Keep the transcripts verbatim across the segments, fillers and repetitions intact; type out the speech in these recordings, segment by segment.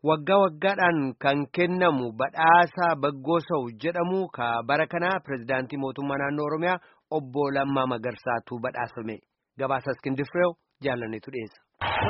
waggaa waggaadhaan kan kennamu badhaasa Baggoosaw jedhamu ka bara kana pirezidaantii mootummaa naannoo Oromiyaa obbo Lammaa Magarsaatu badhaasame. Gabaasa Iskindir Fireew jaalanneetu dhiyeessa.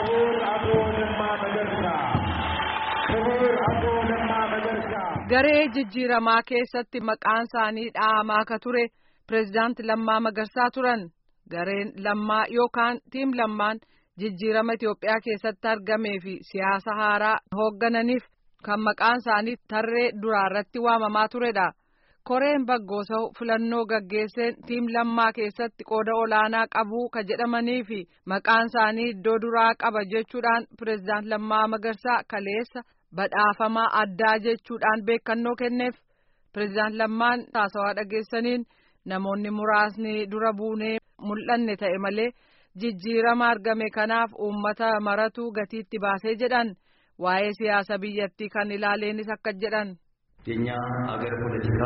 Garee jijjiiramaa keessatti maqaan isaanii dha'amaa ka ture pirezidaanti Lammaa Magarsaa turan. Gareen Lammaa yookaan tiim Lammaan jijjiirama Itoophiyaa keessatti argamee fi siyaasa haaraa hooggananiif kan maqaan isaanii tarree duraarratti waamamaa turedha. Koreen Baggoosaw filannoo gaggeesseen tiim Lammaa keessatti qooda olaanaa qabu ka jedhamanii fi maqaan isaanii iddoo duraa qaba jechuudhaan pirezidaanti Lammaa Magarsaa kaleessa badhaafamaa addaa jechuudhaan beekannoo kenneef. Pirezidaanti Lammaan haasawaa dhageessaniin namoonni muraasni dura buunee mul'anne ta'e malee jijjiirama argame kanaaf uummata maratu gatiitti baasee jedhan. Waa'ee siyaasa biyyattii kan ilaaleenis akka jedhan. የኛ አገር ፖለቲካ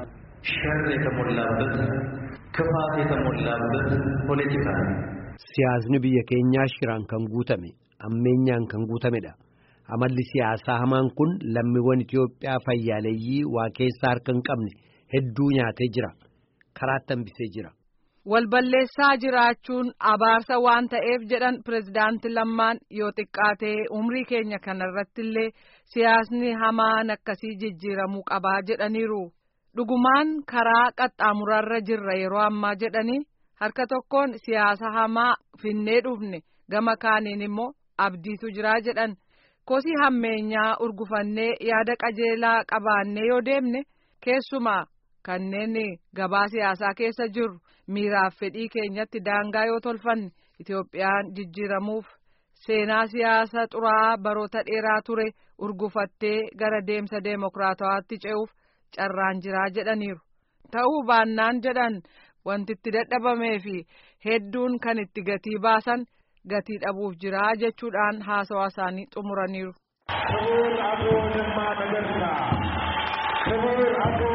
ሸር የተሞላበት ክፋት የተሞላበት ፖለቲካ ነው። Siyaasni biyya keenyaa shiraan kan guutame, ammeenyaan kan guutamedha. Amalli siyaasaa hamaan kun lammiiwwan Itoophiyaa fayyaaleeyyii waa keessaa harka hin qabne hedduu nyaatee jira. Karaatti hambisee jira. Walballeessaa jiraachuun abaarsa waan ta'eef jedhan pirezidaanti Lammaan yoo xiqqaatee umrii keenya kanarratti illee siyaasni hamaan akkasii jijjiiramuu qabaa jedhaniiru. Dhugumaan karaa qaxxaamurarra jirra yeroo ammaa jedhanii harka tokkoon siyaasa hamaa finnee dhufne gama kaaniin immoo abdiitu jiraa jedhan. Kosii hammeenyaa urgufannee yaada qajeelaa qabaannee yoo deemne keessumaa kanneen gabaa siyaasaa keessa jiru miiraaf fedhii keenyatti daangaa yoo tolfanne Itoophiyaan jijjiiramuuf seenaa siyaasa xuraa'aa baroota dheeraa ture urgufattee gara deemsa deemokiraatawaatti ce'uuf carraan jiraa jedhaniiru. Ta'uu baannaan jedhan wanti itti dadhabamee fi hedduun kan itti gatii baasan gatii dhabuuf jiraa jechuudhaan haasawaa isaanii xumuraniiru.